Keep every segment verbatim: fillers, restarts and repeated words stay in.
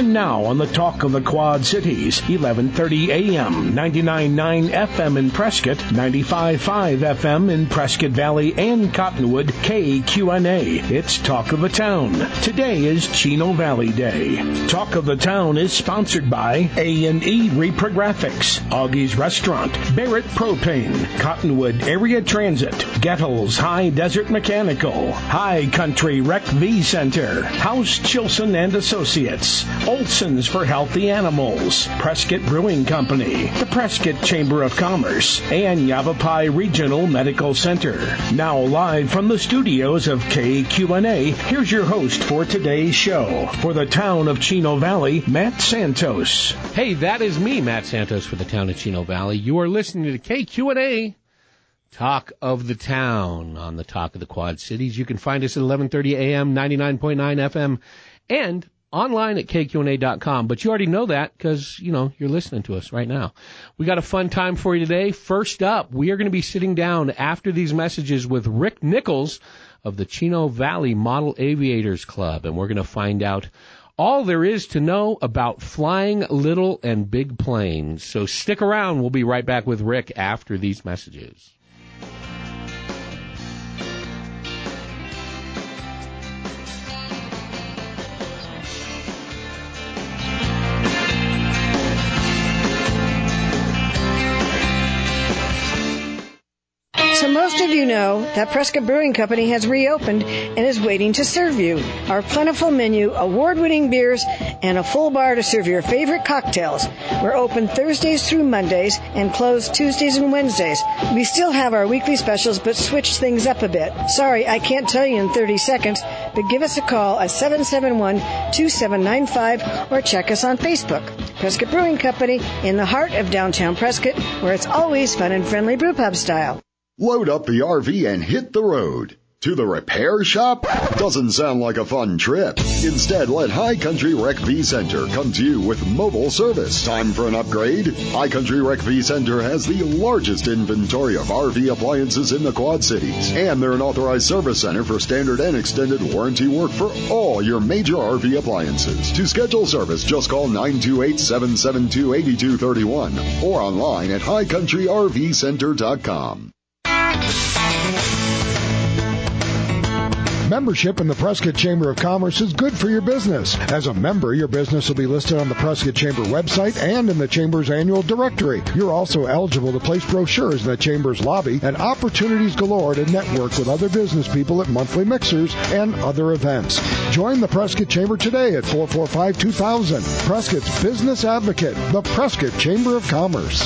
And now on the Talk of the Quad Cities, eleven thirty A M, ninety-nine point nine F M in Prescott, ninety-five point five F M in Prescott Valley and Cottonwood, K Q N A. It's Talk of the Town. Today is Chino Valley Day. Talk of the Town is sponsored by A and E Reprographics, Augie's Restaurant, Barrett Propane, Cottonwood Area Transit, Gettles High Desert Mechanical, High Country Rec V Center, House Chilson and Associates, Olson's for Healthy Animals, Prescott Brewing Company, the Prescott Chamber of Commerce, and Yavapai Regional Medical Center. Now live from the studios of K Q N A, here's your host for today's show. For the town of Chino Valley, Matt Santos. Hey, that is me, Matt Santos, for the town of Chino Valley. You are listening to K Q N A, Talk of the Town, on the Talk of the Quad Cities. You can find us at eleven thirty A M, ninety-nine point nine F M, and online at K Q N A dot com. But you already know that because, you know, you're listening to us right now. We got a fun time for you today. First up, we are going to be sitting down after these messages with Rick Nichols of the Chino Valley Model Aviators Club, and we're going to find out all there is to know about flying little and big planes. So stick around. We'll be right back with Rick after these messages. So most of you know that Prescott Brewing Company has reopened and is waiting to serve you. Our plentiful menu, award-winning beers, and a full bar to serve your favorite cocktails. We're open Thursdays through Mondays and closed Tuesdays and Wednesdays. We still have our weekly specials, but switched things up a bit. Sorry, I can't tell you in thirty seconds, but give us a call at seven seven one, two seven nine five or check us on Facebook. Prescott Brewing Company, in the heart of downtown Prescott, where it's always fun and friendly brewpub style. Load up the R V and hit the road. To the repair shop? Doesn't sound like a fun trip. Instead, let High Country Rec V Center come to you with mobile service. Time for an upgrade? High Country Rec V Center has the largest inventory of R V appliances in the Quad Cities. And they're an authorized service center for standard and extended warranty work for all your major R V appliances. To schedule service, just call nine two eight, seven seven two, eight two three one or online at high country r v center dot com. Membership in the Prescott Chamber of Commerce is good for your business. As a member, your business will be listed on the Prescott Chamber website and in the Chamber's annual directory. You're also eligible to place brochures in the Chamber's lobby and opportunities galore to network with other business people at monthly mixers and other events. Join the Prescott Chamber today at four four five, two thousand. Prescott's Business Advocate, the Prescott Chamber of Commerce.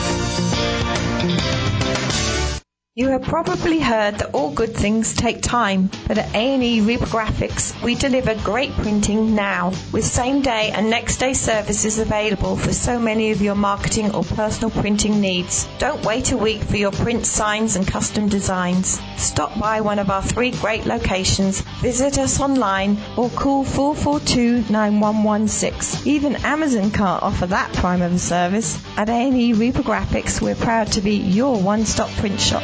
You have probably heard that all good things take time, but at A and E Reprographics, we deliver great printing now, with same-day and next-day services available for so many of your marketing or personal printing needs. Don't wait a week for your print signs and custom designs. Stop by one of our three great locations, visit us online, or call four four two, nine one one six. Even Amazon can't offer that prime of a service. At A and E Reprographics, we're proud to be your one-stop print shop.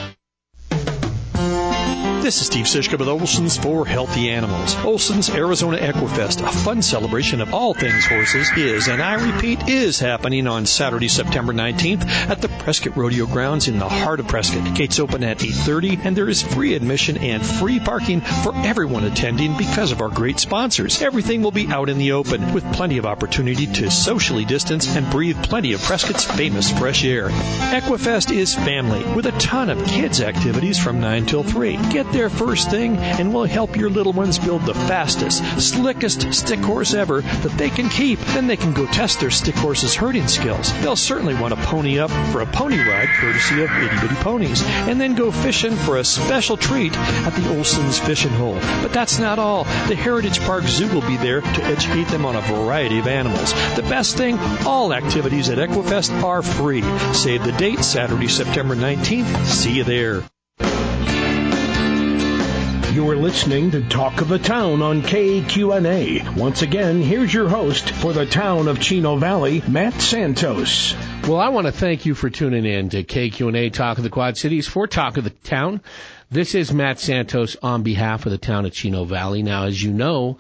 This is Steve Sischke with Olson's for Healthy Animals. Olson's Arizona Equifest, a fun celebration of all things horses, is, and I repeat, is happening on Saturday, September nineteenth at the Prescott Rodeo Grounds in the heart of Prescott. Gates open at eight thirty, and there is free admission and free parking for everyone attending because of our great sponsors. Everything will be out in the open with plenty of opportunity to socially distance and breathe plenty of Prescott's famous fresh air. Equifest is family with a ton of kids' activities from nine till three. Get there first thing, and we'll help your little ones build the fastest, slickest stick horse ever that they can keep. Then they can go test their stick horse's herding skills. They'll certainly want to pony up for a pony ride courtesy of Itty Bitty Ponies, and then go fishing for a special treat at the Olson's Fishing Hole. But that's not all. The Heritage Park Zoo will be there to educate them on a variety of animals. The best thing, all activities at Equifest are free. Save the date, Saturday, September nineteenth. See you there. You are listening to Talk of the Town on K Q N A. Once again, here's your host for the town of Chino Valley, Matt Santos. Well, I want to thank you for tuning in to K Q N A Talk of the Quad Cities for Talk of the Town. This is Matt Santos on behalf of the town of Chino Valley. Now, as you know,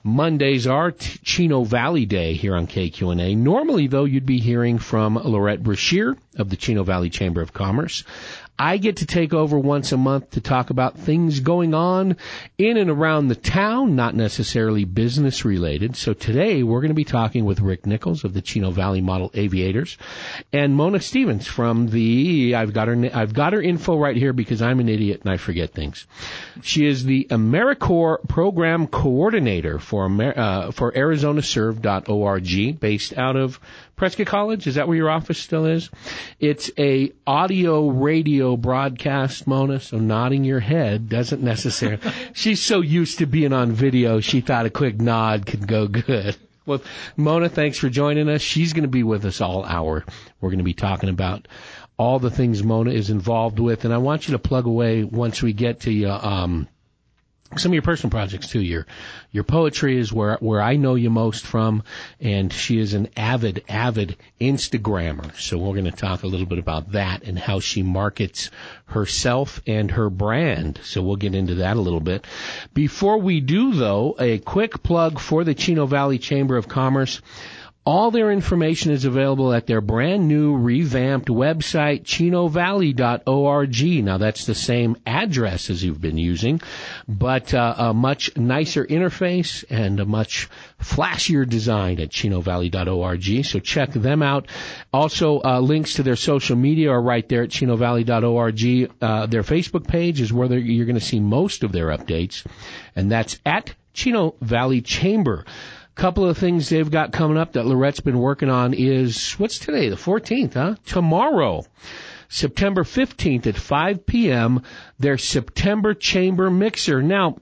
Mondays are T- Chino Valley Day here on K Q N A. Normally, though, you'd be hearing from Lorette Brashear of the Chino Valley Chamber of Commerce. I get to take over once a month to talk about things going on in and around the town, not necessarily business related. So today we're going to be talking with Rick Nichols of the Chino Valley Model Aviators and Mona Stevens from the, I've got her, I've got her info right here because I'm an idiot and I forget things. She is the AmeriCorps Program Coordinator for, Amer, uh, for Arizona Serve dot org, based out of Prescott College. Is that where your office still is? It's a audio radio broadcast, Mona, so nodding your head doesn't necessarily. She's so used to being on video, she thought a quick nod could go good. Well, Mona, thanks for joining us. She's going to be with us all hour. We're going to be talking about all the things Mona is involved with, and I want you to plug away once we get to you. Um, Some of your personal projects too. Your your poetry is where where I know you most from, and she is an avid avid Instagrammer. So we're going to talk a little bit about that and how she markets herself and her brand. So we'll get into that a little bit. Before we do, though, a quick plug for the Chino Valley Chamber of Commerce. All their information is available at their brand new revamped website, chino valley dot org. Now, that's the same address as you've been using, but uh, a much nicer interface and a much flashier design at chino valley dot org. So check them out. Also, uh, links to their social media are right there at chino valley dot org. Uh, their Facebook page is where you're going to see most of their updates, and that's at Chino Valley Chamber. Couple of things they've got coming up that Lorette's been working on is, what's today, the fourteenth, huh? Tomorrow, September fifteenth at five p.m., their September Chamber Mixer. Now,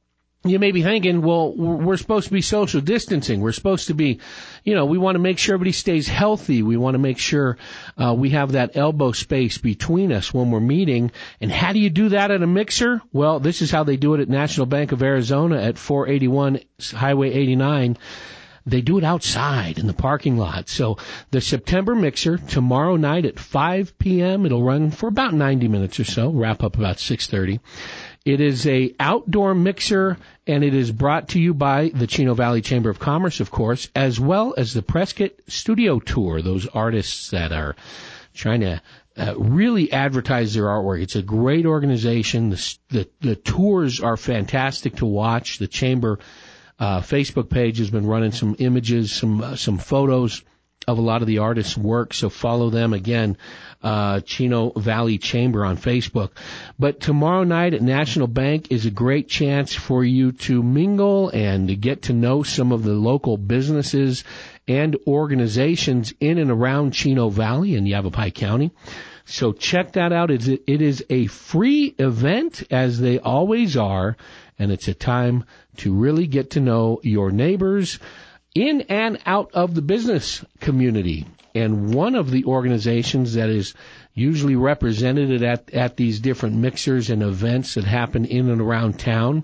you may be thinking, well, we're supposed to be social distancing. We're supposed to be, you know, we want to make sure everybody stays healthy. We want to make sure uh, we have that elbow space between us when we're meeting. And how do you do that at a mixer? Well, this is how they do it at National Bank of Arizona at four eighty-one Highway eighty-nine. They do it outside in the parking lot. So the September Mixer tomorrow night at five p.m. It'll run for about ninety minutes or so, wrap up about six thirty. It is a outdoor mixer, and it is brought to you by the Chino Valley Chamber of Commerce, of course, as well as the Prescott Studio Tour, those artists that are trying to uh, really advertise their artwork. It's a great organization. The, the, the tours are fantastic to watch. The Chamber uh, Facebook page has been running some images, some uh, some photos of a lot of the artists' work, so follow them again, uh, Chino Valley Chamber on Facebook. But tomorrow night at National Bank is a great chance for you to mingle and to get to know some of the local businesses and organizations in and around Chino Valley and Yavapai County. So check that out. It is a free event, as they always are, and it's a time to really get to know your neighbors in and out of the business community. And one of the organizations that is usually represented at, at these different mixers and events that happen in and around town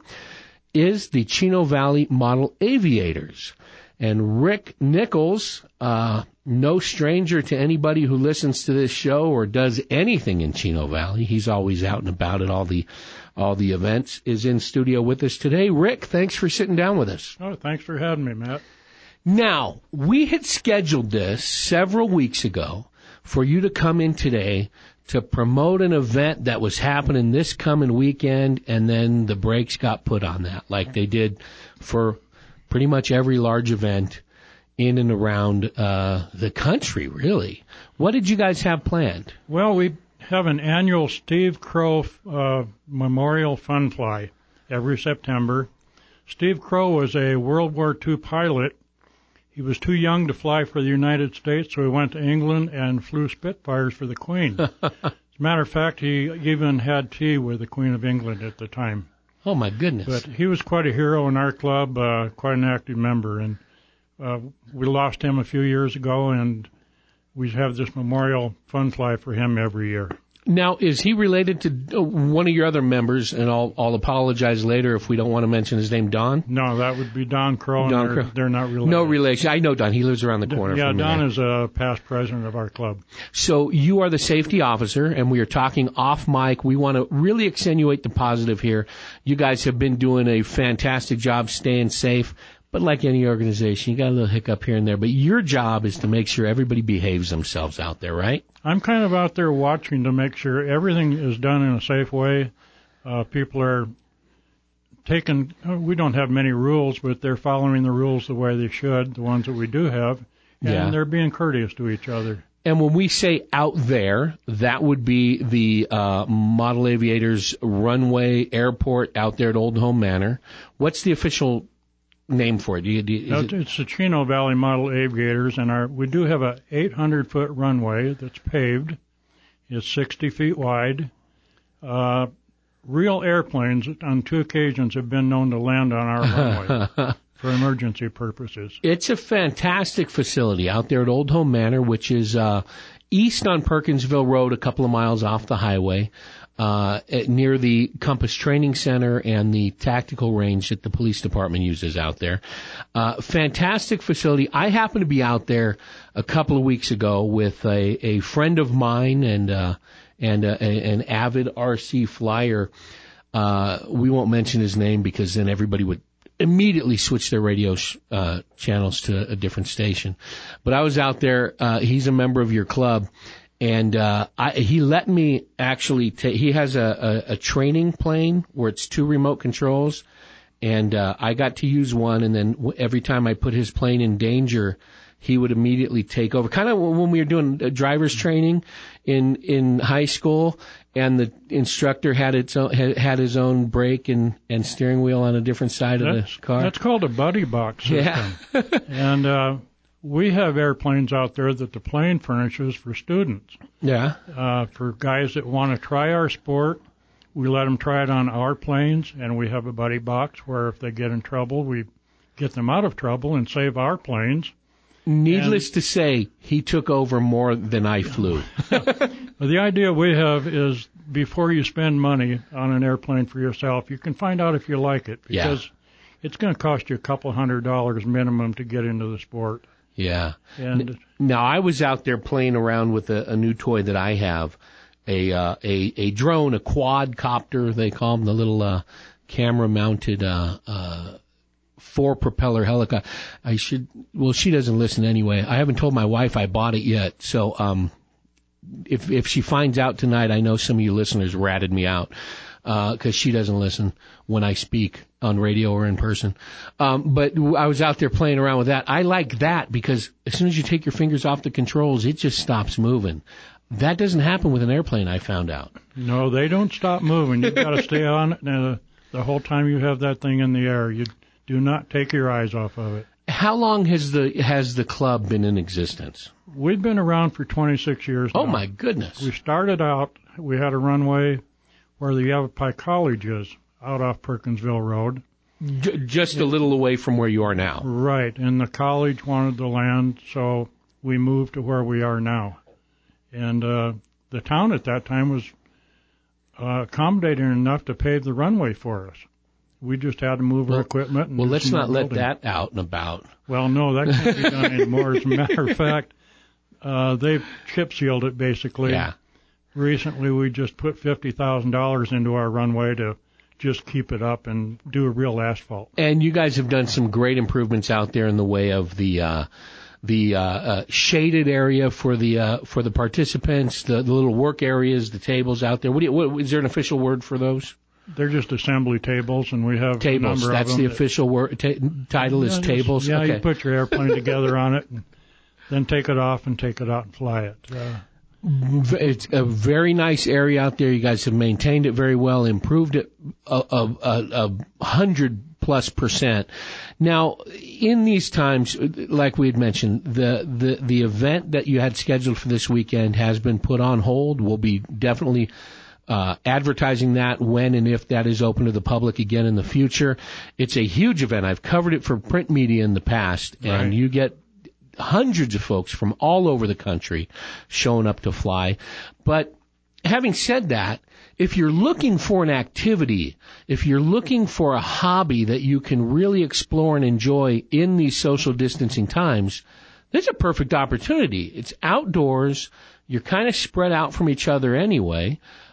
is the Chino Valley Model Aviators. And Rick Nichols, uh, no stranger to anybody who listens to this show or does anything in Chino Valley. He's always out and about at all the all the events, is in studio with us today. Rick, thanks for sitting down with us. Oh, thanks for having me, Matt. Now, we had scheduled this several weeks ago for you to come in today to promote an event that was happening this coming weekend, and then the brakes got put on that, like they did for pretty much every large event in and around uh, the country, really. What did you guys have planned? Well, we have an annual Steve Crow uh, Memorial Fun Fly every September. Steve Crow was a World War Two pilot. He was too young to fly for the United States, so he went to England and flew Spitfires for the Queen. As a matter of fact, he even had tea with the Queen of England at the time. Oh, my goodness. But he was quite a hero in our club, uh, quite an active member. And uh, we lost him a few years ago, and we have this memorial fun fly for him every year. Now, is he related to one of your other members? And I'll, I'll apologize later if we don't want to mention his name, Don? No, that would be Don Crow. Don they're, Crow. They're not related. No relation. I know Don. He lives around the corner yeah, from me. Yeah, Don is a past president of our club. So you are the safety officer, and we are talking off mic. We want to really accentuate the positive here. You guys have been doing a fantastic job staying safe. But like any organization, you got a little hiccup here and there. But your job is to make sure everybody behaves themselves out there, right? I'm kind of out there watching to make sure everything is done in a safe way. Uh, people are taking, we don't have many rules, but they're following the rules the way they should, the ones that we do have, and Yeah. they're being courteous to each other. And when we say out there, that would be the uh, Model Aviators runway airport out there at Old Home Manor. What's the official name for it? Do you, do you, is It's, it? it's the Chino Valley Model Aviators, and our we do have a eight hundred foot runway that's paved. It's sixty feet wide. Uh, real airplanes on two occasions have been known to land on our runway for emergency purposes. It's a fantastic facility out there at Old Home Manor, which is uh, east on Perkinsville Road, a couple of miles off the highway, uh, at, near the Compass Training Center and the tactical range that the police department uses out there. Uh, fantastic facility. I happened to be out there a couple of weeks ago with a, a friend of mine and uh, and uh, a, an avid R C flyer. Uh, we won't mention his name because then everybody would immediately switch their radio sh- uh, channels to a different station. But I was out there. Uh, he's a member of your club, and uh, I, he let me actually take. He has a, a, a training plane where it's two remote controls, and uh, I got to use one. And then w- every time I put his plane in danger, he would immediately take over. Kind of when we were doing driver's training in in high school, and the instructor had its own, had, had his own brake and, and steering wheel on a different side That's, of the car. that's called a buddy box system. Yeah. And uh, we have airplanes out there that the plane furnishes for students. Yeah. Uh, for guys that want to try our sport, we let them try it on our planes, and we have a buddy box where if they get in trouble, we get them out of trouble and save our planes. Needless and, to say, he took over more than I flew. The idea we have is before you spend money on an airplane for yourself, you can find out if you like it, because yeah. it's going to cost you a couple hundred dollars minimum to get into the sport. Yeah. And now, I was out there playing around with a, a new toy that I have, a, uh, a a drone, a quadcopter, they call them, the little uh, camera-mounted uh, uh four propeller helicopter. I should, well, she doesn't listen anyway. I haven't told my wife I bought it yet. So, um, if, if she finds out tonight, I know some of you listeners ratted me out, uh, cause she doesn't listen when I speak on radio or in person. Um, but I was out there playing around with that. I like that because as soon as you take your fingers off the controls, it just stops moving. That doesn't happen with an airplane, I found out. No, they don't stop moving. You've got to stay on it uh, the whole time you have that thing in the air. You do not take your eyes off of it. How long has the has the club been in existence? We've been around for twenty-six years now. Oh, my goodness. We started out, we had a runway where the Yavapai College is, out off Perkinsville Road. J- just a little away from where you are now. Right, and the college wanted the land, so we moved to where we are now. And uh, the town at that time was uh, accommodating enough to pave the runway for us. We just had to move well, our equipment. And well, let's not let building. that out and about. Well, no, that can't be done anymore. As a matter of fact, uh, they've chip sealed it basically. Yeah. Recently, we just put fifty thousand dollars into our runway to just keep it up and do a real asphalt. And you guys have done some great improvements out there in the way of the uh, the uh, uh, shaded area for the uh, for the participants, the, the little work areas, the tables out there. What do you, what, is there an official word for those? They're just assembly tables, and we have tables. A number That's of them the that, official word, t- title is yeah, tables. Just, yeah, okay. You put your airplane together on it, and then take it off and take it out and fly it. Uh, It's a very nice area out there. You guys have maintained it very well, improved it a, a, a, a hundred plus percent. Now, in these times, like we had mentioned, the, the, the event that you had scheduled for this weekend has been put on hold. We'll be definitely uh, advertising that when and if that is open to the public again in the future. It's a huge event. I've covered it for print media in the past, and right. you get hundreds of folks from all over the country showing up to fly. But having said that, if you're looking for an activity, if you're looking for a hobby that you can really explore and enjoy in these social distancing times, there's a perfect opportunity. It's outdoors. You're kind of spread out from each other anyway.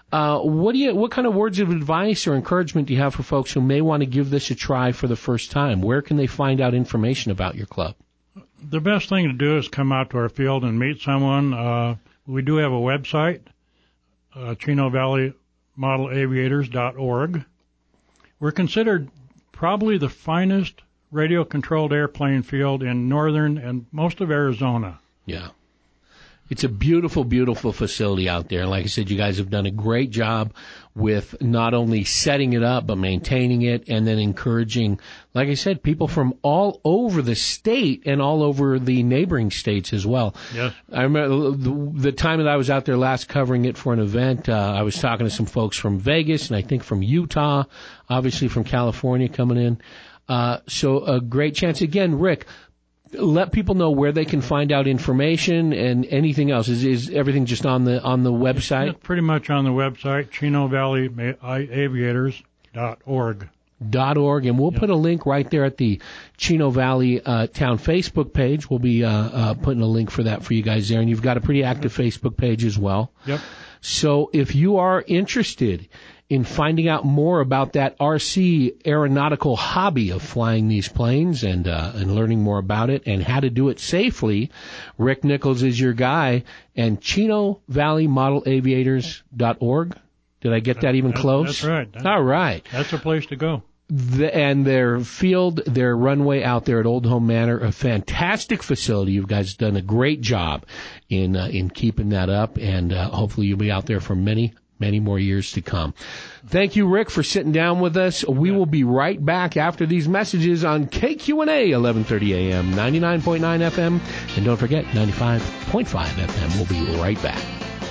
Uh, what do you, what kind of words of advice or encouragement do you have for folks who may want to give this a try for the first time? Where can they find out information about your club? The best thing to do is come out to our field and meet someone. Uh, we do have a website, uh, Chino Valley Model Aviators dot org. We're considered probably the finest radio-controlled airplane field in northern and most of Arizona. Yeah. It's a beautiful, beautiful facility out there. And like I said, you guys have done a great job with not only setting it up, but maintaining it and then encouraging, like I said, people from all over the state and all over the neighboring states as well. Yes. I remember the, the time that I was out there last covering it for an event, uh, I was talking to some folks from Vegas and I think from Utah, obviously from California coming in. Uh, so a great chance. Again, Rick, let people know where they can find out information and anything else. Is is everything just on the on the website? It's pretty much on the website, Chino Valley Aviators dot org. Dot org, and we'll yep. put a link right there at the Chino Valley uh, Town Facebook page. We'll be uh, uh, putting a link for that for you guys there, and you've got a pretty active Facebook page as well. Yep. So if you are interested in finding out more about that R C aeronautical hobby of flying these planes and uh, and learning more about it and how to do it safely, Rick Nichols is your guy. And Chino Valley Model Aviators dot org. Did I get that even that's, close? That's right. That's, All right. That's a place to go. The, and their field, their runway out there at Old Home Manor, a fantastic facility. You guys have done a great job in uh, in keeping that up, and uh, hopefully you'll be out there for many, many more years to come. Thank you, Rick, for sitting down with us. We will be right back after these messages on K Q and A, eleven thirty a.m., ninety-nine point nine F M, and don't forget, ninety-five point five F M. We'll be right back.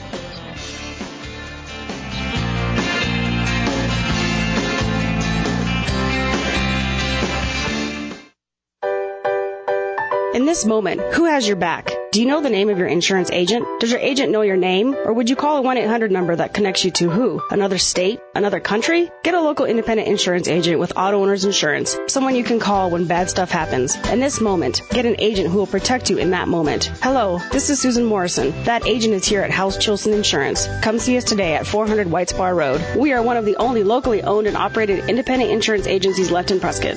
In this moment, who has your back? Do you know the name of your insurance agent? Does your agent know your name? Or would you call a one eight hundred number that connects you to who? Another state? Another country? Get a local independent insurance agent with Auto Owners Insurance. Someone you can call when bad stuff happens. In this moment, get an agent who will protect you in that moment. Hello, this is Susan Morrison. That agent is here at House Chilson Insurance. Come see us today at four hundred White Spar Road. We are one of the only locally owned and operated independent insurance agencies left in Prescott.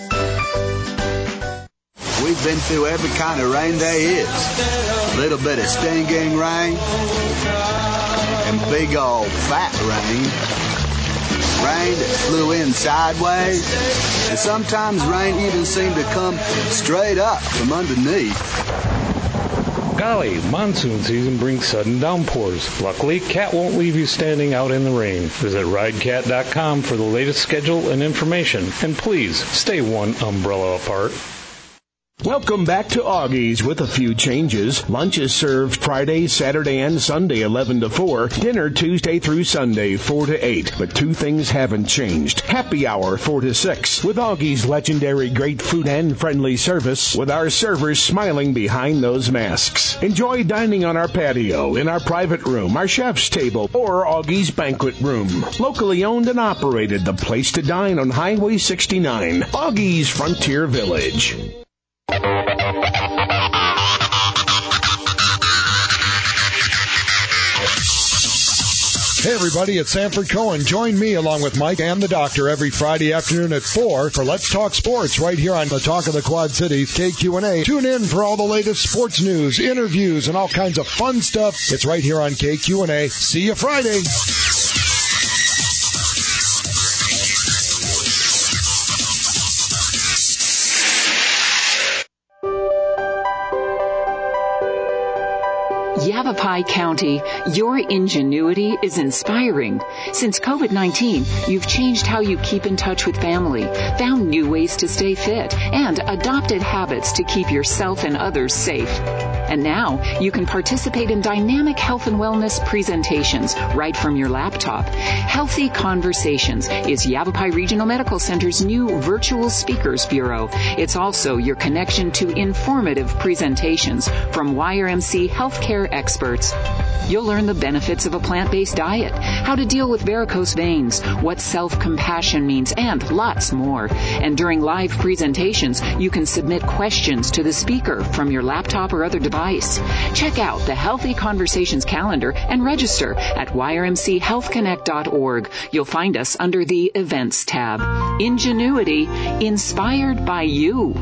We've been through every kind of rain there is. A little bit of stinging rain and big old fat rain. Rain that flew in sideways. And sometimes rain even seemed to come straight up from underneath. Golly, monsoon season brings sudden downpours. Luckily, Cat won't leave you standing out in the rain. Visit ride cat dot com for the latest schedule and information. And please, stay one umbrella apart. Welcome back to Augie's with a few changes. Lunch is served Friday, Saturday, and Sunday, eleven to four. Dinner Tuesday through Sunday, four to eight. But two things haven't changed. Happy hour, four to six. With Augie's legendary great food and friendly service, with our servers smiling behind those masks. Enjoy dining on our patio, in our private room, our chef's table, or Augie's banquet room. Locally owned and operated, the place to dine on Highway sixty-nine. Augie's Frontier Village. Hey everybody, it's Sanford Cohen. Join me along with Mike and the Doctor every Friday afternoon at four for Let's Talk Sports right here on the Talk of the Quad Cities, K Q and A. Tune in for all the latest sports news, interviews, and all kinds of fun stuff. It's right here on K Q and A. See you Friday. Yavapai County, your ingenuity is inspiring. Since covid nineteen, you've changed how you keep in touch with family, found new ways to stay fit, and adopted habits to keep yourself and others safe. And now, you can participate in dynamic health and wellness presentations right from your laptop. Healthy Conversations is Yavapai Regional Medical Center's new Virtual Speakers Bureau. It's also your connection to informative presentations from Y R M C healthcare experts. You'll learn the benefits of a plant-based diet, how to deal with varicose veins, what self-compassion means, and lots more. And during live presentations, you can submit questions to the speaker from your laptop or other device. advice. Check out the Healthy Conversations calendar and register at y r m c health connect dot org. You'll find us under the Events tab. Ingenuity, inspired by you.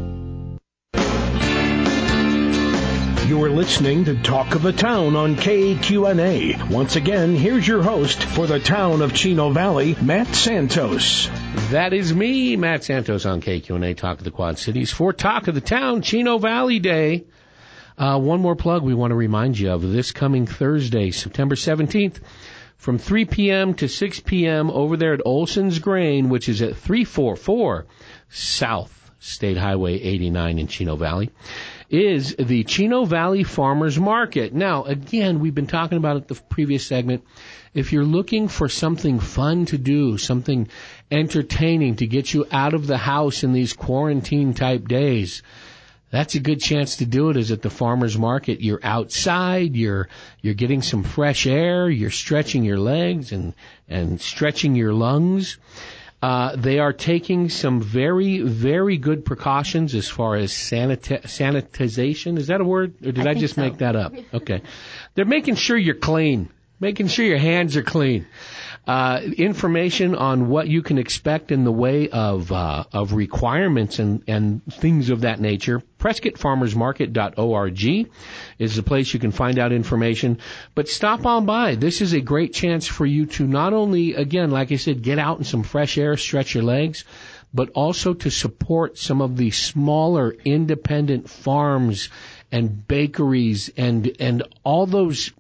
You're listening to Talk of the Town on K Q N A. Once again, here's your host for the town of Chino Valley, Matt Santos. That is me, Matt Santos, on K Q N A, Talk of the Quad Cities, for Talk of the Town, Chino Valley Day. Uh, one more plug we want to remind you of. This coming Thursday, September seventeenth, from three p.m. to six p.m. over there at Olson's Grain, which is at three forty-four South State Highway eighty-nine in Chino Valley, is the Chino Valley Farmers Market. Now, again, we've been talking about it the previous segment. If you're looking for something fun to do, something entertaining to get you out of the house in these quarantine-type days, that's a good chance to do it, is at the Farmers Market. You're outside, you're you're getting some fresh air, you're stretching your legs and, and stretching your lungs. Uh, they are taking some very, very good precautions as far as sanita- sanitization. Is that a word? Or did I, I just so. make that up? Okay. They're making sure you're clean, making sure your hands are clean. Uh, information on what you can expect in the way of, uh, of requirements and, and things of that nature. Prescott Farmers Market dot org is the place you can find out information. But stop on by. This is a great chance for you to not only, again, like I said, get out in some fresh air, stretch your legs, but also to support some of the smaller independent farms and bakeries and, and all those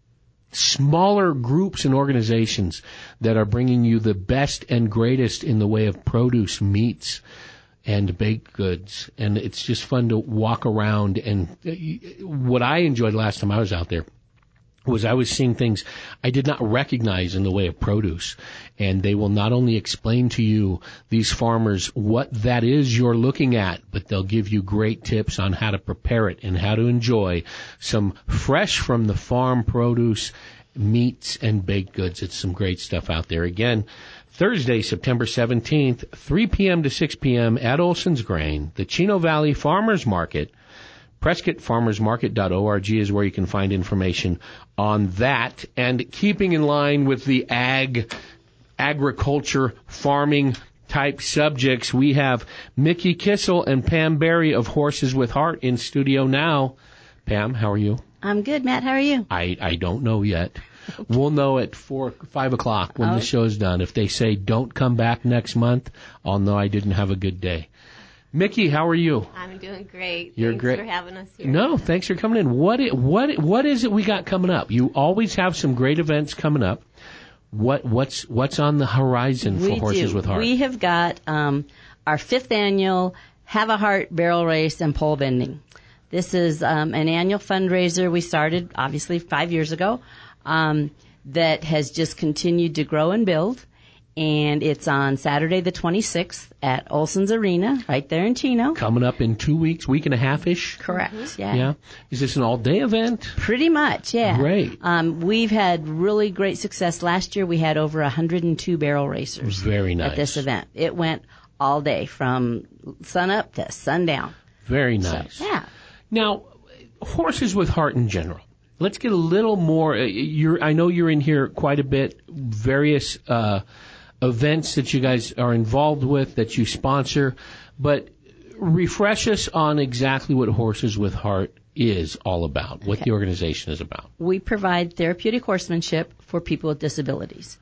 smaller groups and organizations that are bringing you the best and greatest in the way of produce, meats, and baked goods. And it's just fun to walk around. And what I enjoyed last time I was out there was I was seeing things I did not recognize in the way of produce. And they will not only explain to you, these farmers, what that is you're looking at, but they'll give you great tips on how to prepare it and how to enjoy some fresh from the farm produce, meats, and baked goods. It's some great stuff out there. Again, Thursday, September seventeenth, three p.m. to six p.m. at Olson's Grain, the Chino Valley Farmers Market. Prescott Farmers Market dot org is where you can find information on that. And keeping in line with the ag, agriculture, farming type subjects, we have Mickey Kissel and Pam Berry of Horses with Heart in studio now. Pam, how are you? I'm good, Matt. How are you? I, I don't know yet. Okay. We'll know at four, five o'clock when oh. the show's done. If they say don't come back next month, I'll know I didn't have a good day. Mickey, how are you? I'm doing great. You're thanks great. for having us here. No, thanks for coming in. What what what is it we got coming up? You always have some great events coming up. What what's what's on the horizon for we Horses do. with Heart? We have got um, our fifth annual Have a Heart barrel race and pole bending. This is um, an annual fundraiser we started, obviously, five years ago, um, that has just continued to grow and build. And it's on Saturday the twenty-sixth at Olson's Arena, right there in Chino. Coming up in two weeks, week and a half-ish? Correct, mm-hmm. yeah. Yeah. Is this an all-day event? Pretty much, yeah. Great. Um, we've had really great success. Last year we had over one hundred two barrel racers. Very nice. At this event. It went all day, from sun up to sundown. Very nice. So, yeah. Now, Horses with Heart in general. Let's get a little more. Uh, you're, I know you're in here quite a bit. Various uh, events that you guys are involved with, that you sponsor, but refresh us on exactly what Horses with Heart is all about, what okay. the organization is about. We provide therapeutic horsemanship for people with disabilities.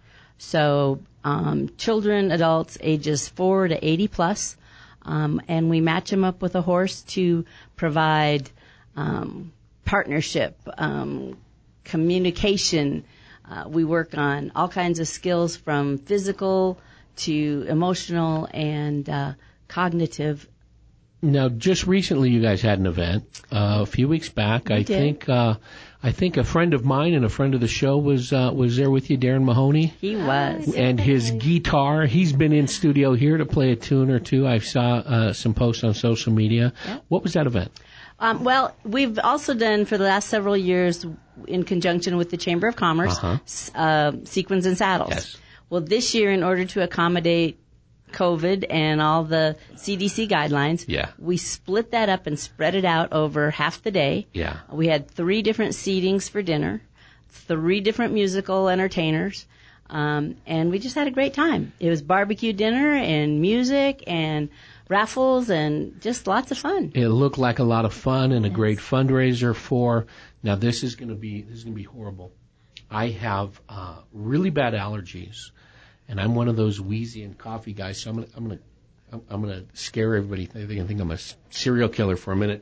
So um, children, adults, ages four to eighty plus, um, and we match them up with a horse to provide um, partnership, um, communication. Uh, we work on all kinds of skills, from physical to emotional and uh, cognitive. Now, just recently, you guys had an event uh, a few weeks back. We I did. think uh, I think a friend of mine and a friend of the show was uh, was there with you, Darren Mahoney. He was, and his guitar. He's been in studio here to play a tune or two. I saw uh, some posts on social media. Yep. What was that event? Um, well, we've also done for the last several years, in conjunction with the Chamber of Commerce, uh-huh. uh, Sequins and Saddles. Yes. Well, this year, in order to accommodate COVID and all the C D C guidelines, Yeah. we split that up and spread it out over half the day. Yeah. We had three different seatings for dinner, three different musical entertainers, um, and we just had a great time. It was barbecue dinner and music and raffles and just lots of fun. It looked like a lot of fun and a great fundraiser for. Now this is going to be this is going to be horrible. I have uh, really bad allergies, and I'm one of those wheezy and coffee guys. So I'm gonna I'm gonna I'm, I'm gonna scare everybody. They can think I'm a serial killer for a minute.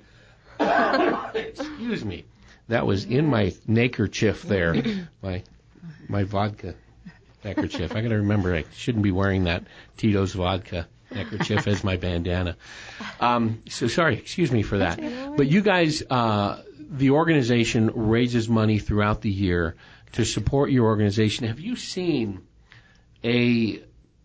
Excuse me. That was in my neckerchief there, my my vodka neckerchief. I got to remember I shouldn't be wearing that Tito's vodka neckerchief as my bandana. Um, so sorry, excuse me for that. But you guys, uh, the organization raises money throughout the year to support your organization. Have you seen a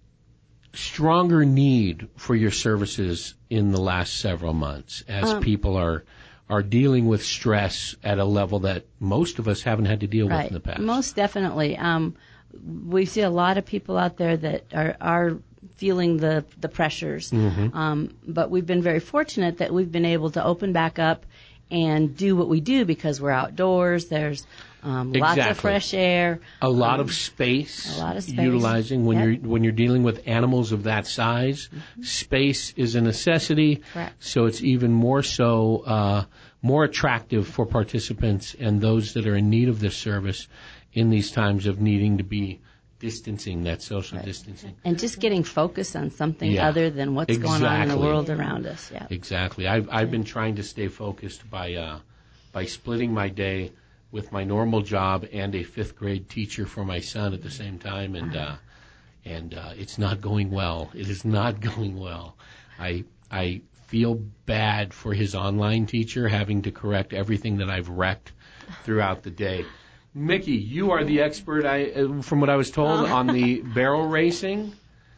stronger need for your services in the last several months as um, people are are dealing with stress at a level that most of us haven't had to deal right. with in the past? Most definitely. Um, we see a lot of people out there that are, are feeling the the pressures. Mm-hmm. Um, but we've been very fortunate that we've been able to open back up and do what we do because we're outdoors. There's um, exactly. lots of fresh air, a lot um, of space. A lot of space. Utilizing when yep. you're when you're dealing with animals of that size, mm-hmm. space is a necessity. Correct. So it's even more so uh, more attractive for participants and those that are in need of this service in these times of needing to be distancing, that social right. distancing. And just getting focused on something yeah. other than what's exactly. going on in the world around us. Yeah. Exactly. I've I've been trying to stay focused by uh, by splitting my day with my normal job and a fifth grade teacher for my son at the same time, and uh, and uh, it's not going well. It is not going well. I I feel bad for his online teacher having to correct everything that I've wrecked throughout the day. Mickey, you are the expert, I, uh, from what I was told, oh. on the barrel racing.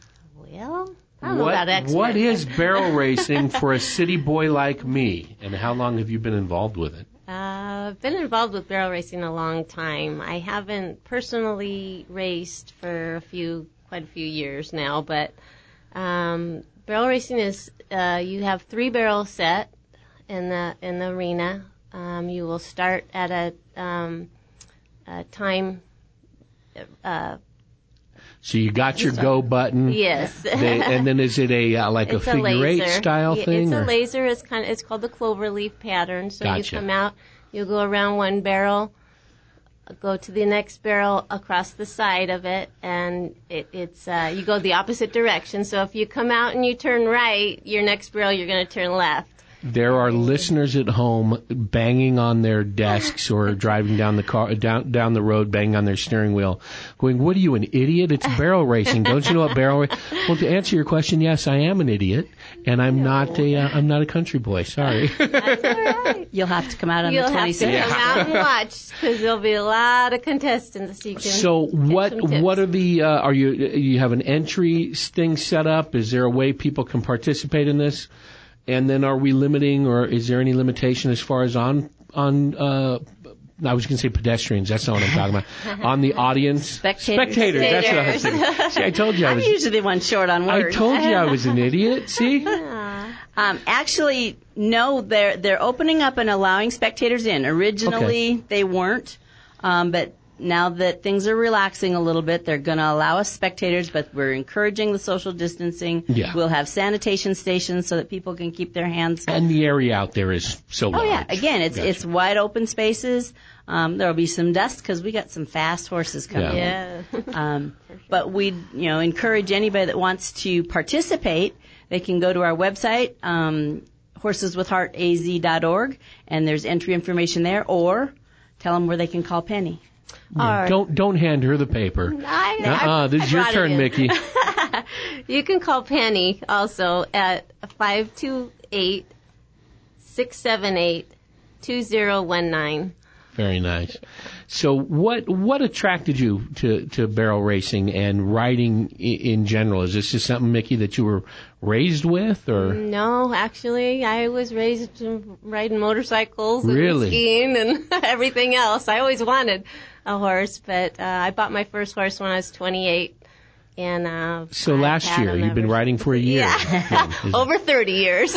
Well, I don't what, know about expert. What is barrel racing for a city boy like me, and how long have you been involved with it? Uh, I've been involved with barrel racing a long time. I haven't personally raced for a few, quite a few years now, but um, barrel racing is uh, you have three barrels set in the in the arena. Um, you will start at a um, Uh, time. Uh, so you got your go button. Yes. They, and then is it a uh, like it's a figure a eight style yeah, thing? It's or? a laser. It's kind of it's called the cloverleaf pattern. So gotcha. you come out, you go around one barrel, go to the next barrel across the side of it, and it, it's uh, you go the opposite direction. So if you come out and you turn right, your next barrel you're going to turn left. There are listeners at home banging on their desks or driving down the car down down the road, banging on their steering wheel, going, "What are you, an idiot? It's barrel racing. Don't you know what barrel?" Ra-? Well, to answer your question, yes, I am an idiot, and I'm no. not a uh, I'm not a country boy. Sorry. That's all right. You'll have to come out on You'll the twenty-sixth. You'll have to come out and watch because there'll be a lot of contestants. You can so what what are the uh, are you you have an entry thing set up? Is there a way people can participate in this? And then are we limiting, or is there any limitation as far as on, on uh, I was going to say pedestrians, that's not what I'm talking about, on the audience? Spectators. Spectators, that's what I was thinking. See, I told you I was... I'm usually the one short on words. I told you I was an idiot, see? Um, actually, no, they're, they're opening up and allowing spectators in. Originally, okay. they weren't, um, but... Now that things are relaxing a little bit, they're going to allow us spectators, but we're encouraging the social distancing. Yeah. We'll have sanitation stations so that people can keep their hands. And the area out there is so large. Oh yeah, again, it's gotcha. it's wide open spaces. Um, there'll be some dust because we got some fast horses coming yeah. in. Um, but we, you know, encourage anybody that wants to participate. They can go to our website, um, horses with heart a z dot org, and there's entry information there, or tell them where they can call Penny. Yeah, don't don't hand her the paper. I, uh-uh, this I is your turn, Mickey. You can call Penny also at five two eight, six seven eight, two zero one nine. Very nice. So what what attracted you to, to barrel racing and riding in general? Is this just something, Mickey, that you were raised with, or? No, actually, I was raised riding motorcycles and really? skiing and everything else. I always wanted a horse, but uh, I bought my first horse when I was twenty-eight, And uh, So I've last had year, them you've been ever- riding for a year. Yeah, over thirty years.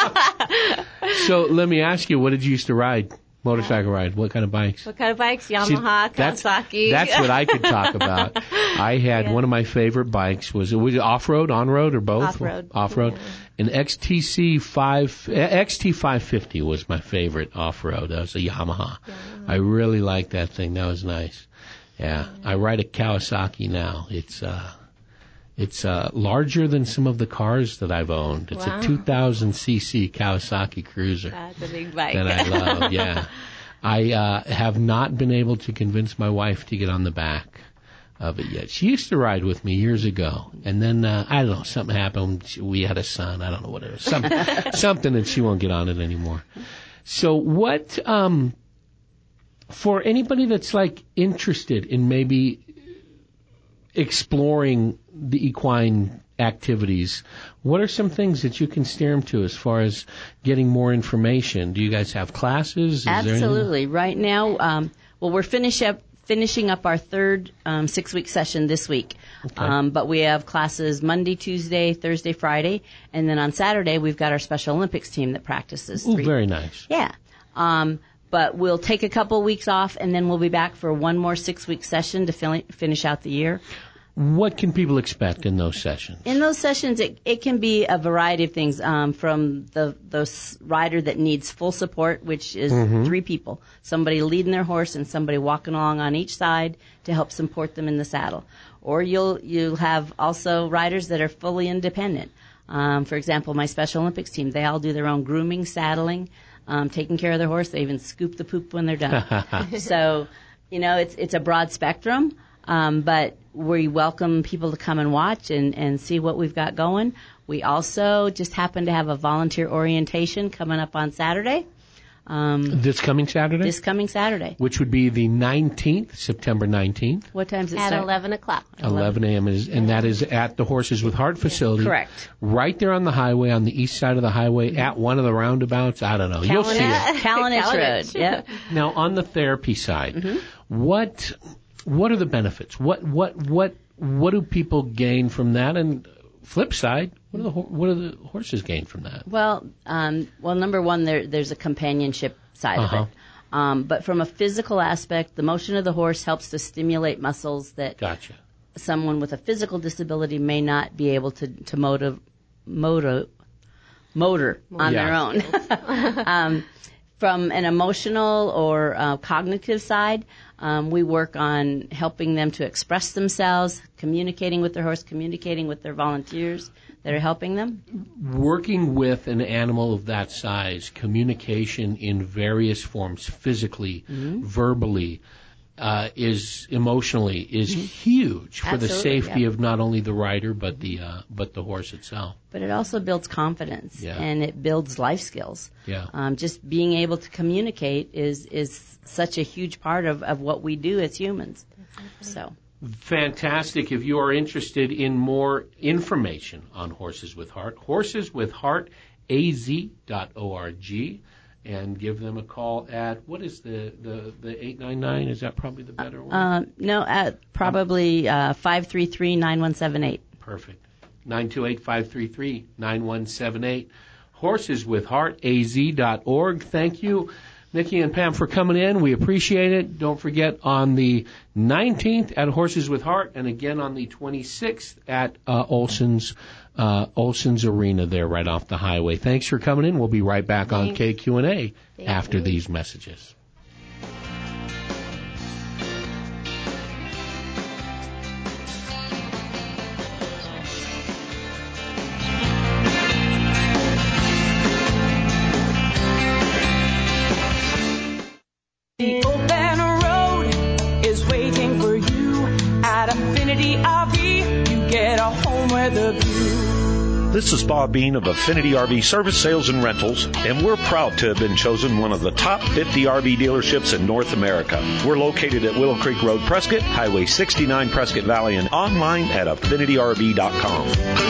So let me ask you, what did you used to ride? Motorcycle ride? What kind of bikes? What kind of bikes? Yamaha, See, that's, Kawasaki. That's what I could talk about. I had Yeah. one of my favorite bikes was, was it off-road, on-road, or both? Off-road. Off-road. An X T C five, X T five fifty was my favorite off-road. That was a Yamaha. Yeah. I really liked that thing. That was nice. Yeah. I ride a Kawasaki now. It's, uh, It's uh, larger than some of the cars that I've owned. It's Wow. a two thousand c c Kawasaki Cruiser That's a big bike. that I love, yeah. I uh, have not been able to convince my wife to get on the back of it yet. She used to ride with me years ago, and then, uh, I don't know, something happened. She- We had a son. I don't know what it was. Some, something that she won't get on it anymore. So what, um, for anybody that's like interested in maybe exploring the equine activities, what are some things that you can steer them to as far as getting more information? Do you guys have classes? Is there anything- Absolutely. Right now, um, well, we're finish up, finishing up our third um, six-week session this week. Okay. Um, but we have classes Monday, Tuesday, Thursday, Friday, and then on Saturday we've got our Special Olympics team that practices. Ooh, three- very nice. Yeah. Um, but we'll take a couple weeks off, and then we'll be back for one more six-week session to fin- finish out the year. What can people expect in those sessions? In those sessions, it, it can be a variety of things, um, from the the s- rider that needs full support, which is Mhm. three people, somebody leading their horse and somebody walking along on each side to help support them in the saddle. Or you'll you'll have also riders that are fully independent. Um, for example, my Special Olympics team, they all do their own grooming, saddling, um, taking care of their horse. They even scoop the poop when they're done. So, you know, it's it's a broad spectrum. Um, but we welcome people to come and watch and, and see what we've got going. We also just happen to have a volunteer orientation coming up on Saturday. Um, This coming Saturday? this coming Saturday. Which would be the nineteenth, September nineteenth. What time does it At start? eleven o'clock. eleven a.m. is, and that is at the Horses with Heart facility. Correct. Right there on the highway, on the east side of the highway, at one of the roundabouts. I don't know. You'll see it. Callanich Callanich. Road. Yep. Now, on the therapy side, Mm-hmm. what what are the benefits? What what what what do people gain from that? And flip side, what do the ho- what do the horses gain from that? Well, um, well, number one, there, there's a companionship side Uh-huh. of it. Um, but from a physical aspect, the motion of the horse helps to stimulate muscles that Gotcha. someone with a physical disability may not be able to, to motor, motor, motor on Yeah. their own. um, from an emotional or uh, cognitive side, um, we work on helping them to express themselves, communicating with their horse, communicating with their volunteers that are helping them. Working with an animal of that size, communication in various forms, physically, Mm-hmm. verbally, uh, is emotionally is huge for the Absolutely, safety yeah. of not only the rider but the uh, but the horse itself. But it also builds confidence Yeah. and it builds life skills. Yeah. Um, just being able to communicate is is such a huge part of, of what we do as humans. So. Fantastic. If you are interested in more information on Horses with Heart, horses with heart a z dot org, and give them a call at, what is the, the, the eight nine nine? Is that probably the better one? Uh, no, at probably uh, five three three, nine one seven eight. Perfect. nine two eight, five three three, nine one seven eight. horses with heart a z dot org. Thank you, Nikki and Pam, for coming in. We appreciate it. Don't forget, on the nineteenth at Horses with Heart, and again on the twenty-sixth at uh, Olson's uh, Olson's Arena there right off the highway. Thanks for coming in. We'll be right back on Thanks. K Q and A Thank after you. these messages. The open road is waiting for you at Affinity R V. You get a home with a view. This is Bob Bean of Affinity R V Service, Sales, and Rentals, and we're proud to have been chosen one of the top fifty R V dealerships in North America. We're located at Willow Creek Road, Prescott, Highway sixty-nine, Prescott Valley, and online at affinity r v dot com.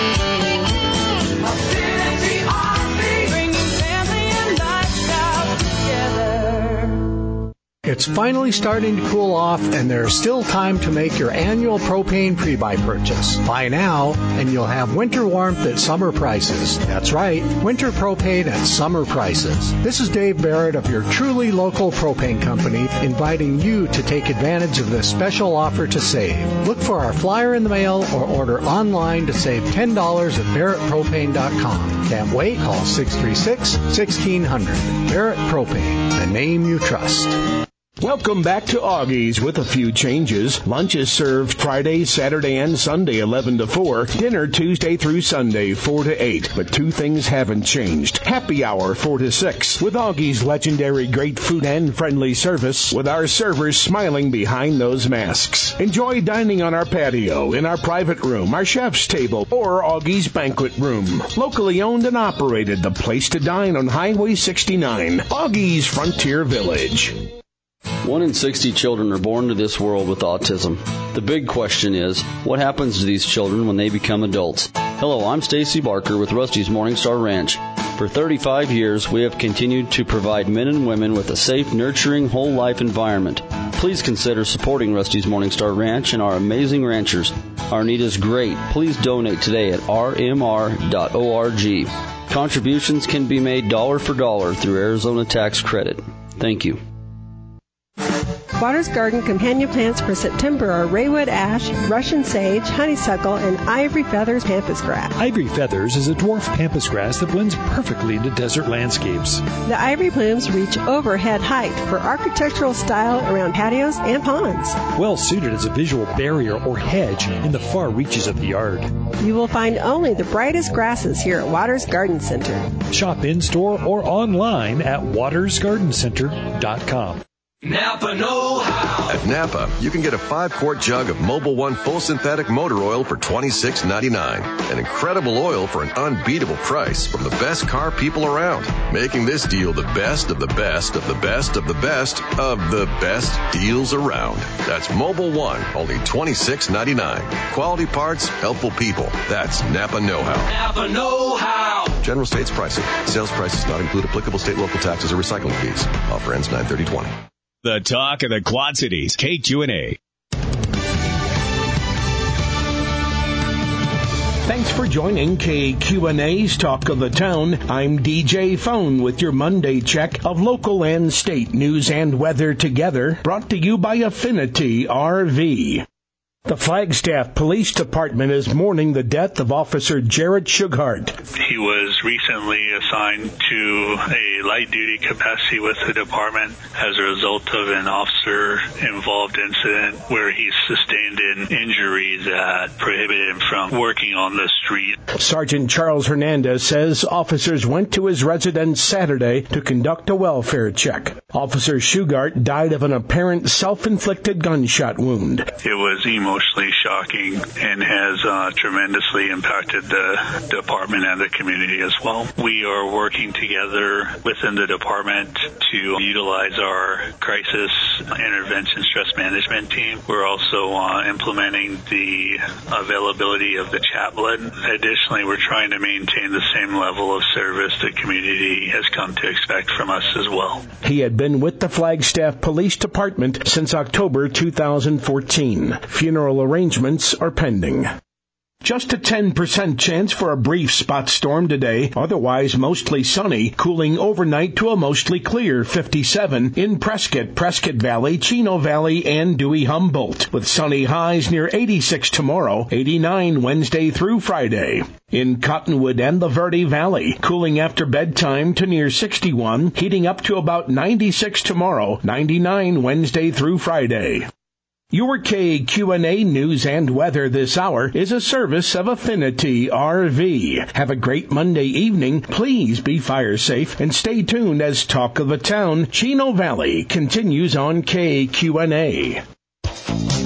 Affinity R V, bringing family and lifestyle together. It's finally starting to cool off, and there's still time to make your annual propane pre-buy purchase. Buy now, and you'll have winter warmth at summer prices. That's right, winter propane at summer prices. This is Dave Barrett of your truly local propane company, inviting you to take advantage of this special offer to save. Look for our flyer in the mail or order online to save ten dollars at barrett propane dot com. Can't wait? Call six three six, one six zero zero. Barrett Propane, the name you trust. Welcome back to Augie's with a few changes. Lunch is served Friday, Saturday, and Sunday, eleven to four. Dinner Tuesday through Sunday, four to eight. But two things haven't changed. Happy hour, four to six. With Augie's legendary great food and friendly service, with our servers smiling behind those masks. Enjoy dining on our patio, in our private room, our chef's table, or Augie's banquet room. Locally owned and operated, the place to dine on Highway sixty-nine. Augie's Frontier Village. One in sixty children are born to this world with autism. The big question is, what happens to these children when they become adults? Hello, I'm Stacy Barker with Rusty's Morningstar Ranch. For thirty-five years, we have continued to provide men and women with a safe, nurturing, whole life environment. Please consider supporting Rusty's Morningstar Ranch and our amazing ranchers. Our need is great. Please donate today at r m r dot org. Contributions can be made dollar for dollar through Arizona tax credit. Thank you. Waters Garden companion plants for September are Raywood ash, Russian sage, honeysuckle, and ivory feathers pampas grass. Ivory feathers is a dwarf pampas grass that blends perfectly into desert landscapes. The ivory plumes reach overhead height for architectural style around patios and ponds. Well suited as a visual barrier or hedge in the far reaches of the yard. You will find only the brightest grasses here at Waters Garden Center. Shop in-store or online at waters garden center dot com. Napa know-how. At Napa, you can get a five-quart jug of Mobil One full synthetic motor oil for twenty-six ninety-nine. An incredible oil for an unbeatable price from the best car people around. Making this deal the best of the best of the best of the best of the best deals around. That's Mobil One, only twenty-six ninety-nine. Quality parts, helpful people. That's Napa know-how. Napa know-how. General States pricing. Sales prices not include applicable state, local taxes, or recycling fees. Offer ends nine thirty twenty. The talk of the Quad Cities, K Q and A. Thanks for joining K Q and A's Talk of the Town. I'm D J Phone with your Monday check of local and state news and weather together, brought to you by Affinity R V. The Flagstaff Police Department is mourning the death of Officer Jarrett Shughart. He was recently assigned to a light-duty capacity with the department as a result of an officer-involved incident where he sustained an injury that prohibited him from working on the street. Sergeant Charles Hernandez says officers went to his residence Saturday to conduct a welfare check. Officer Shughart died of an apparent self-inflicted gunshot wound. It was emotional. Emotionally shocking and has uh, tremendously impacted the department and the community as well. We are working together within the department to utilize our crisis intervention stress management team. We're also uh, implementing the availability of the chaplain. Additionally, we're trying to maintain the same level of service the community has come to expect from us as well. He had been with the Flagstaff Police Department since October two thousand fourteen. Funeral arrangements are pending. Just a ten percent chance for a brief spot storm today, otherwise mostly sunny, cooling overnight to a mostly clear fifty-seven in Prescott, Prescott Valley, Chino Valley, and Dewey Humboldt, with sunny highs near eighty-six tomorrow, eighty-nine Wednesday through Friday. In Cottonwood and the Verde Valley, cooling after bedtime to near sixty-one, heating up to about ninety-six tomorrow, ninety-nine Wednesday through Friday. Your K Q and A news and weather this hour is a service of Affinity R V. Have a great Monday evening. Please be fire safe and stay tuned as Talk of the Town, Chino Valley continues on K Q and A.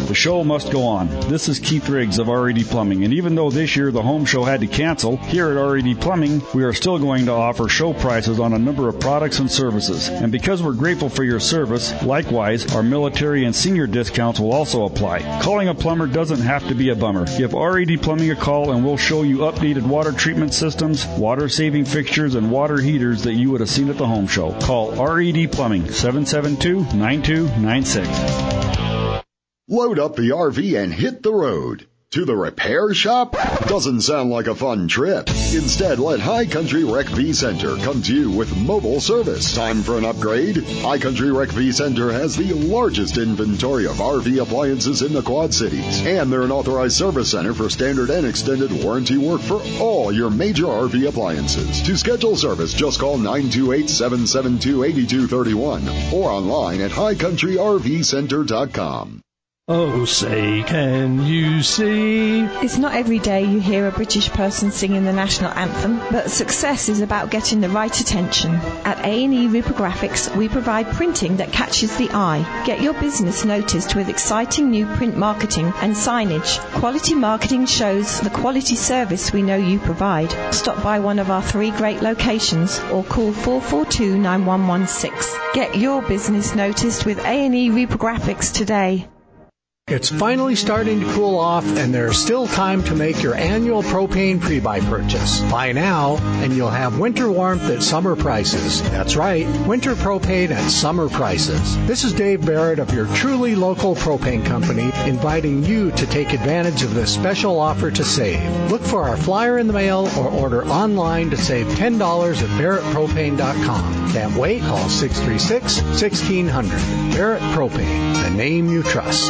The show must go on. This is Keith Riggs of R E D Plumbing, and even though this year the home show had to cancel, here at R E D Plumbing, we are still going to offer show prices on a number of products and services. And because we're grateful for your service, likewise, our military and senior discounts will also apply. Calling a plumber doesn't have to be a bummer. Give R E D Plumbing a call and we'll show you updated water treatment systems, water-saving fixtures, and water heaters that you would have seen at the home show. Call R E D Plumbing, seven seven two, nine two nine six. Load up the R V and hit the road. To the repair shop? Doesn't sound like a fun trip. Instead, let High Country Rec V Center come to you with mobile service. Time for an upgrade? High Country Rec V Center has the largest inventory of R V appliances in the Quad Cities. And they're an authorized service center for standard and extended warranty work for all your major R V appliances. To schedule service, just call nine two eight, seven seven two, eight two three one or online at high country r v center dot com. Oh, say, can you see? It's not every day you hear a British person singing the national anthem, but success is about getting the right attention. At A and E Rupographics, we provide printing that catches the eye. Get your business noticed with exciting new print marketing and signage. Quality marketing shows the quality service we know you provide. Stop by one of our three great locations or call four four two, nine one one six. Get your business noticed with A and E Rupographics today. It's finally starting to cool off, and there's still time to make your annual propane pre-buy purchase. Buy now, and you'll have winter warmth at summer prices. That's right, winter propane at summer prices. This is Dave Barrett of your truly local propane company, inviting you to take advantage of this special offer to save. Look for our flyer in the mail or order online to save ten dollars at barrett propane dot com. Can't wait? Call six three six, one six zero zero. Barrett Propane, the name you trust.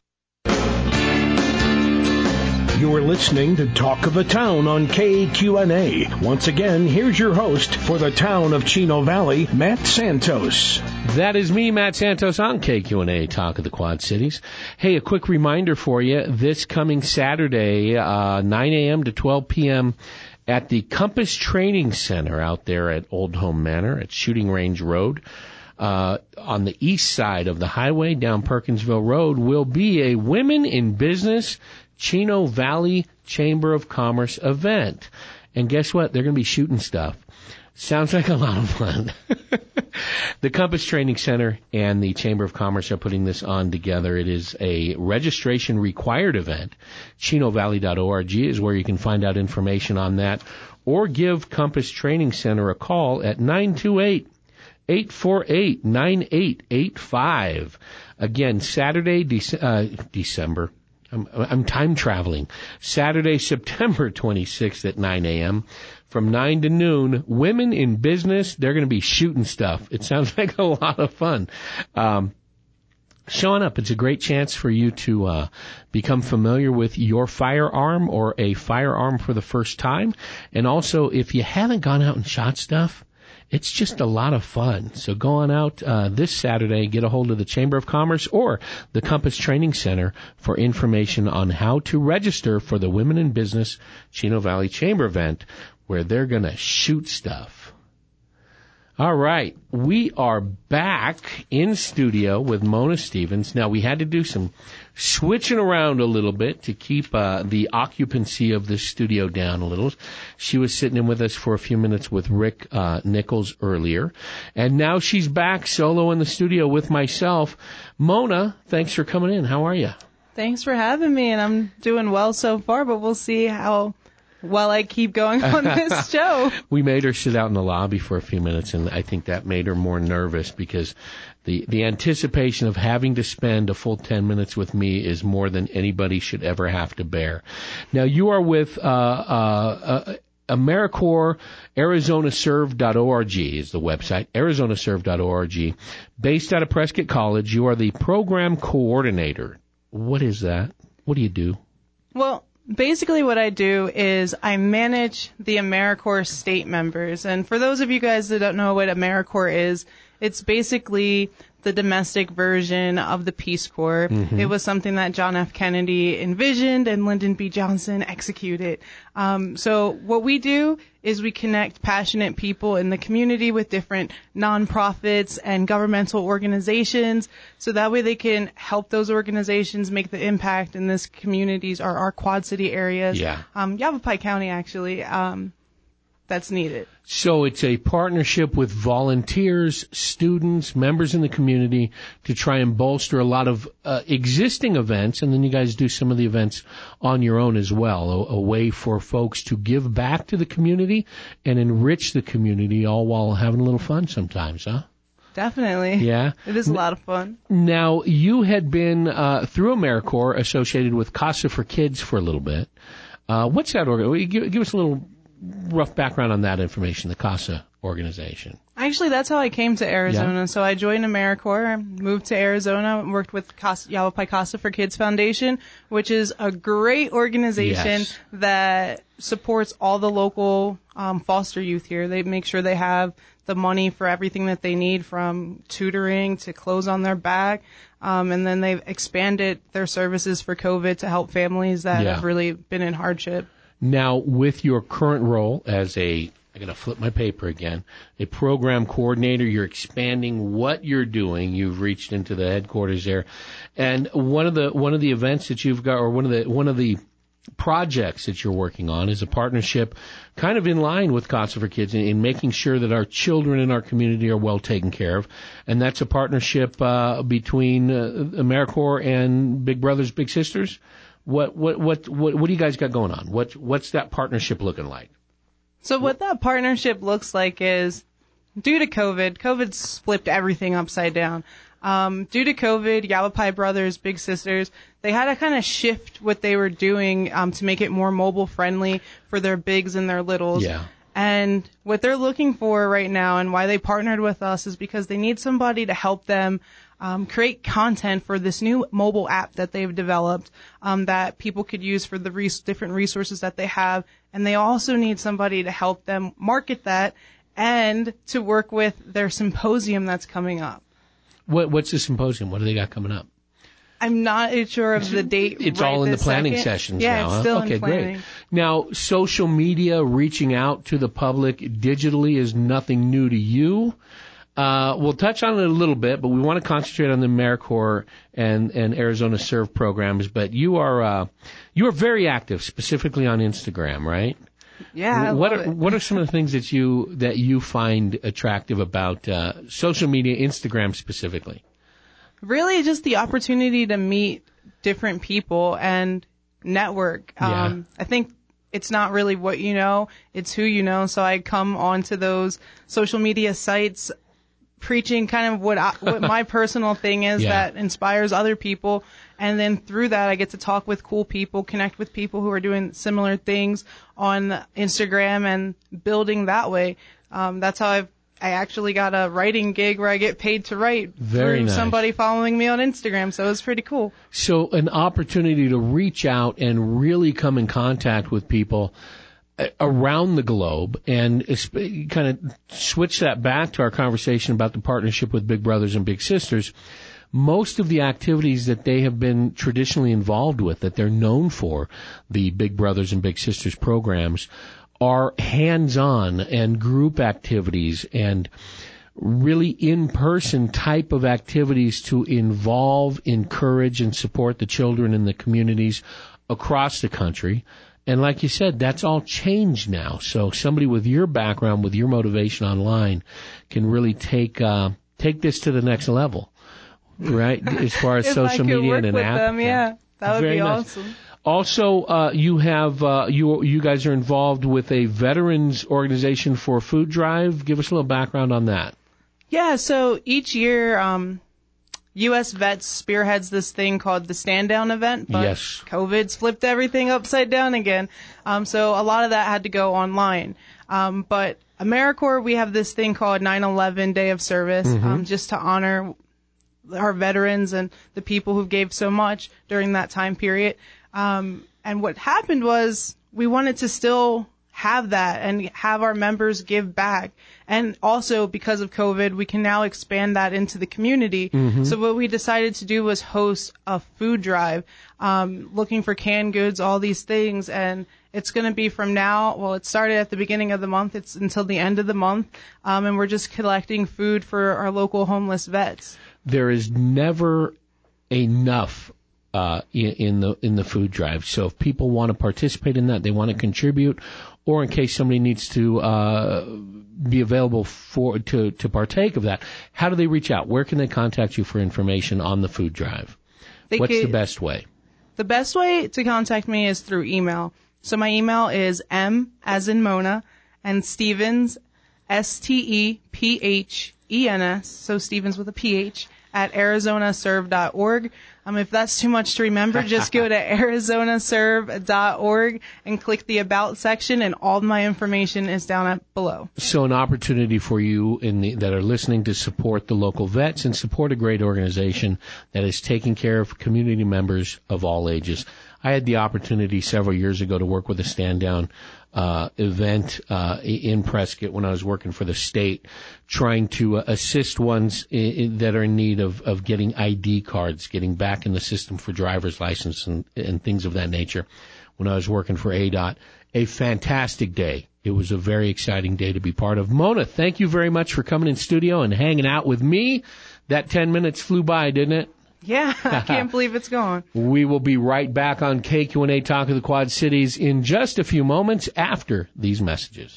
You are listening to Talk of the Town on K Q N A. Once again, here's your host for the town of Chino Valley, Matt Santos. That is me, Matt Santos, on K Q N A, Talk of the Quad Cities. Hey, a quick reminder for you. This coming Saturday, uh, nine a.m. to twelve p.m., at the Compass Training Center out there at Old Home Manor at Shooting Range Road, Uh, on the east side of the highway down Perkinsville Road, will be a Women in Business Chino Valley Chamber of Commerce event. And guess what? They're going to be shooting stuff. Sounds like a lot of fun. The Compass Training Center and the Chamber of Commerce are putting this on together. It is a registration required event. chino valley dot org is where you can find out information on that, or give Compass Training Center a call at nine two eight, eight four eight, nine eight eight five. Again, Saturday, Dece- uh, December. I'm, I'm time traveling. Saturday, September twenty-sixth at nine a.m. from nine to noon. Women in Business, they're going to be shooting stuff. It sounds like a lot of fun. Um, showing up, it's a great chance for you to uh, become familiar with your firearm or a firearm for the first time. And also, if you haven't gone out and shot stuff, it's just a lot of fun. So go on out uh, this Saturday, get a hold of the Chamber of Commerce or the Compass Training Center for information on how to register for the Women in Business Chino Valley Chamber event, where they're going to shoot stuff. All right, we are back in studio with Mona Stevens. Now, we had to do some switching around a little bit to keep uh, the occupancy of this studio down a little. She was sitting in with us for a few minutes with Rick uh, Nichols earlier, and now she's back solo in the studio with myself. Mona, thanks for coming in. How are you? Thanks for having me, and I'm doing well so far, but we'll see how well I keep going on this show. We made her sit out in the lobby for a few minutes, and I think that made her more nervous because the the anticipation of having to spend a full ten minutes with me is more than anybody should ever have to bear. Now, you are with uh, uh, uh, AmeriCorps, Arizona Serve dot org is the website, Arizona Serve dot org. Based out of Prescott College, you are the program coordinator. What is that? What do you do? Well, basically what I do is I manage the AmeriCorps state members. And for those of you guys that don't know what AmeriCorps is, it's basically the domestic version of the Peace Corps. Mhm. It was something that John F. Kennedy envisioned and Lyndon B. Johnson executed. Um, so what we do is we connect passionate people in the community with different nonprofits and governmental organizations, so that way they can help those organizations make the impact in this communities or our Quad City areas. Yeah. Um, Yavapai County, actually, um, that's needed. So it's a partnership with volunteers, students, members in the community to try and bolster a lot of uh, existing events, and then you guys do some of the events on your own as well, a, a way for folks to give back to the community and enrich the community, all while having a little fun sometimes, huh? Definitely. Yeah. It is a lot of fun. Now, you had been, uh, through AmeriCorps, associated with Casa for Kids for a little bit. Uh, what's that organ? Give, give us a little rough background on that information, the CASA organization. Actually, that's how I came to Arizona. Yeah. So I joined AmeriCorps, moved to Arizona, and worked with Casa, Yavapai Casa for Kids Foundation, which is a great organization Yes. that supports all the local um, foster youth here. They make sure they have the money for everything that they need, from tutoring to clothes on their back. Um, and then they've expanded their services for COVID to help families that Yeah. have really been in hardship. Now, with your current role as a, I gotta flip my paper again, a program coordinator, you're expanding what you're doing. You've reached into the headquarters there, and one of the one of the events that you've got, or one of the one of the projects that you're working on, is a partnership, kind of in line with Casa for Kids, in, in making sure that our children in our community are well taken care of, and that's a partnership uh, between uh, AmeriCorps and Big Brothers Big Sisters. What what what what what do you guys got going on? What what's that partnership looking like? So what that partnership looks like is, due to COVID, COVID's flipped everything upside down. Um, due to COVID, Yavapai Brothers, Big Sisters, they had to kind of shift what they were doing um, to make it more mobile friendly for their bigs and their littles. Yeah. And what they're looking for right now, and why they partnered with us, is because they need somebody to help them um, create content for this new mobile app that they've developed um, that people could use for the res- different resources that they have. And they also need somebody to help them market that and to work with their symposium that's coming up. What what's the symposium? What do they got coming up? I'm not sure of the date. It's right all in the this planning second. sessions yeah, now, it's huh? still Okay, in planning. great. Now, social media, reaching out to the public digitally is nothing new to you. Uh, we'll touch on it a little bit, but we want to concentrate on the AmeriCorps and, and Arizona Serve programs. But you are uh, you are very active, specifically on Instagram, right? Yeah, I what love are it. what are some of the things that you that you find attractive about uh, social media, Instagram specifically? Really just the opportunity to meet different people and network. Yeah. Um, I think it's not really what you know, it's who you know. So I come onto those social media sites preaching kind of what I, what my personal thing is Yeah. that inspires other people. And then through that, I get to talk with cool people, connect with people who are doing similar things on Instagram and building that way. Um, that's how I've I actually got a writing gig where I get paid to write Very through nice. somebody following me on Instagram, so it's pretty cool. So an opportunity to reach out and really come in contact with people uh, around the globe, and esp- kind of switch that back to our conversation about the partnership with Big Brothers and Big Sisters. Most of the activities that they have been traditionally involved with, that they're known for, the Big Brothers and Big Sisters programs, are hands-on and group activities and really in-person type of activities to involve, encourage, and support the children in the communities across the country. And like you said, that's all changed now. So somebody with your background, with your motivation online, can really take uh, take this to the next level, right? As far as if social I could media work and an with app. them, yeah, that would Very be nice. awesome. Also, uh, you have uh, you you guys are involved with a veterans organization for food drive. Give us a little background on that. Yeah, so each year, um, U S Vets spearheads this thing called the Stand Down event, but Yes. COVID's flipped everything upside down again. Um, so a lot of that had to go online. Um, but AmeriCorps, we have this thing called nine eleven Day of Service, Mhm. um, just to honor our veterans and the people who gave so much during that time period. Um, and what happened was we wanted to still have that and have our members give back. And also, because of COVID, we can now expand that into the community. Mm-hmm. So what we decided to do was host a food drive, um, looking for canned goods, all these things. And it's going to be from now, well, it started at the beginning of the month. It's until the end of the month. Um, and we're just collecting food for our local homeless vets. There is never enough uh, in, in the in the food drive. So if people want to participate in that, they want to contribute, or in case somebody needs to uh, be available for to, to partake of that, how do they reach out? Where can they contact you for information on the food drive? They What's could, the best way? The best way to contact me is through email. So my email is M as in Mona and Stevens, S T E P H E N S, so Stevens with a P H, at arizona serve dot org. Um, if that's too much to remember, just go to arizona serve dot org and click the About section, and all my information is down at below. So an opportunity for you in the, that are listening to support the local vets and support a great organization that is taking care of community members of all ages. I had the opportunity several years ago to work with a stand-down uh, event uh, in Prescott when I was working for the state, trying to uh, assist ones in, in, that are in need of, of getting I D cards, getting back in the system for driver's license and, and things of that nature when I was working for A D O T. A fantastic day. It was a very exciting day to be part of. Mona, thank you very much for coming in studio and hanging out with me. That ten minutes flew by, didn't it? Yeah, I can't believe it's gone. We will be right back on K Q and A Talk of the Quad Cities in just a few moments after these messages.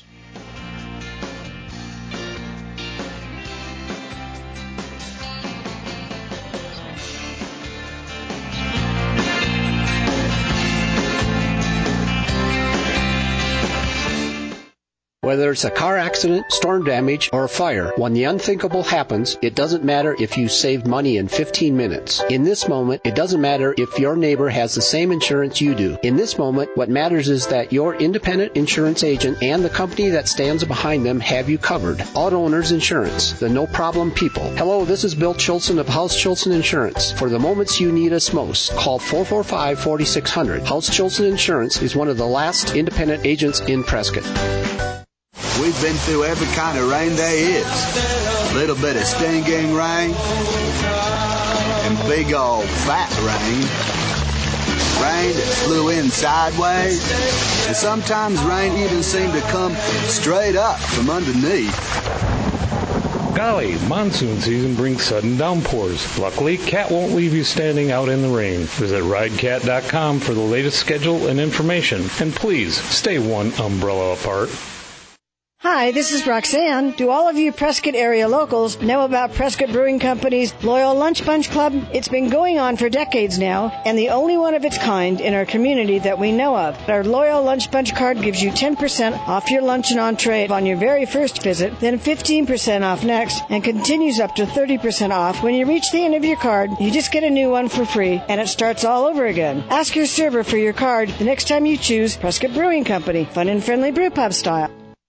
Whether it's a car accident, storm damage, or a fire, when the unthinkable happens, it doesn't matter if you saved money in fifteen minutes. In this moment, it doesn't matter if your neighbor has the same insurance you do. In this moment, what matters is that your independent insurance agent and the company that stands behind them have you covered. Auto Owners Insurance, the no-problem people. Hello, this is Bill Chilson of House Chilson Insurance. For the moments you need us most, call four four five, four six zero zero. House Chilson Insurance is one of the last independent agents in Prescott. We've been through every kind of rain there is. A little bit of stinging rain and big old fat rain. Rain that flew in sideways. And sometimes rain even seemed to come straight up from underneath. Golly, monsoon season brings sudden downpours. Luckily, Cat won't leave you standing out in the rain. Visit ride cat dot com for the latest schedule and information. And please, stay one umbrella apart. Hi, this is Roxanne. Do all of you Prescott area locals know about Prescott Brewing Company's Loyal Lunch Bunch Club? It's been going on for decades now, and the only one of its kind in our community that we know of. Our Loyal Lunch Bunch card gives you ten percent off your lunch and entree on your very first visit, then fifteen percent off next, and continues up to thirty percent off. When you reach the end of your card, you just get a new one for free, and it starts all over again. Ask your server for your card the next time you choose Prescott Brewing Company, fun and friendly brew pub style.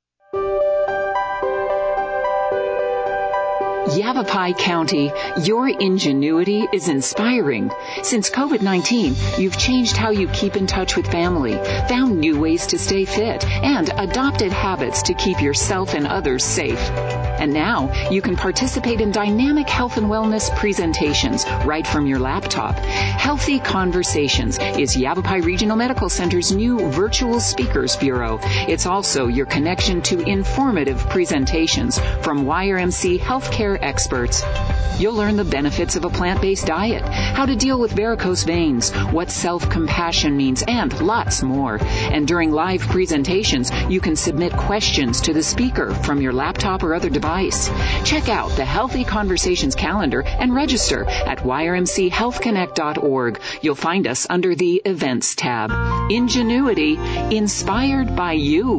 Yavapai County, your ingenuity is inspiring. Since COVID nineteen, you've changed how you keep in touch with family, found new ways to stay fit, and adopted habits to keep yourself and others safe. And now, you can participate in dynamic health and wellness presentations right from your laptop. Healthy Conversations is Yavapai Regional Medical Center's new virtual speakers bureau. It's also your connection to informative presentations from Y R M C healthcare experts. You'll learn the benefits of a plant-based diet, how to deal with varicose veins, what self-compassion means, and lots more. And during live presentations, you can submit questions to the speaker from your laptop or other device. Check out the Healthy Conversations calendar and register at Y R M C health connect dot org. You'll find us under the Events tab. Ingenuity, inspired by you.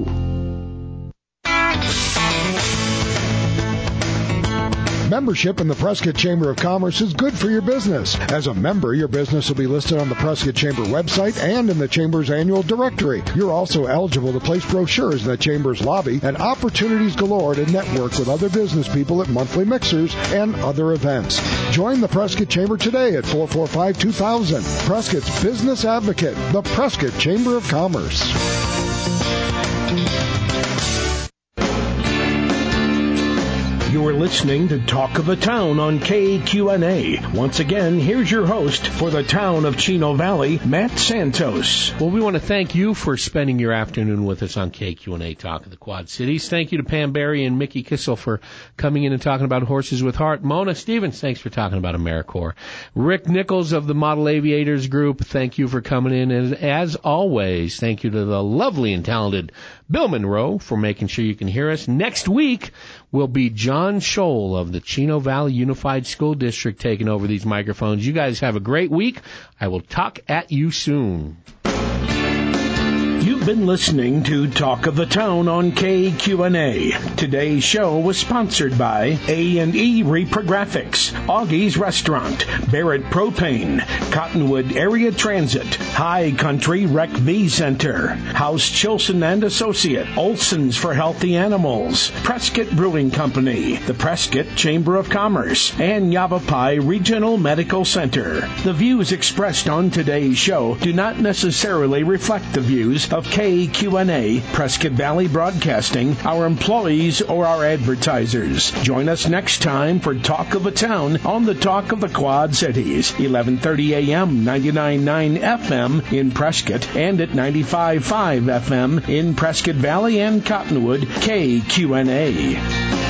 Membership in the Prescott Chamber of Commerce is good for your business. As a member, your business will be listed on the Prescott Chamber website and in the Chamber's annual directory. You're also eligible to place brochures in the Chamber's lobby and opportunities galore to network with other business people at monthly mixers and other events. Join the Prescott Chamber today at four four five, two thousand. Prescott's Business Advocate, the Prescott Chamber of Commerce. listening to Talk of the Town on K Q N A. Once again, here's your host for the town of Chino Valley, Matt Santos. Well, we want to thank you for spending your afternoon with us on K Q N A Talk of the Quad Cities. Thank you to Pam Barry and Mickey Kissel for coming in and talking about Horses with Heart. Mona Stevens, thanks for talking about AmeriCorps. Rick Nichols of the Model Aviators Group, thank you for coming in. And as always, thank you to the lovely and talented Bill Monroe for making sure you can hear us. Next week will be John Scholl of the Chino Valley Unified School District taking over these microphones. You guys have a great week. I will talk at you soon. You've been listening to Talk of the Town on K Q N A. Today's show was sponsored by A and E Reprographics, Augie's Restaurant, Barrett Propane, Cottonwood Area Transit, High Country Rec V Center, House Chilson and Associate, Olson's for Healthy Animals, Prescott Brewing Company, the Prescott Chamber of Commerce, and Yavapai Regional Medical Center. The views expressed on today's show do not necessarily reflect the views of K Q N A, Prescott Valley Broadcasting, our employees, or our advertisers. Join us next time for Talk of the Town on the Talk of the Quad Cities, eleven thirty a.m., ninety-nine point nine F M in Prescott, and at ninety-five point five F M in Prescott Valley and Cottonwood, K Q N A.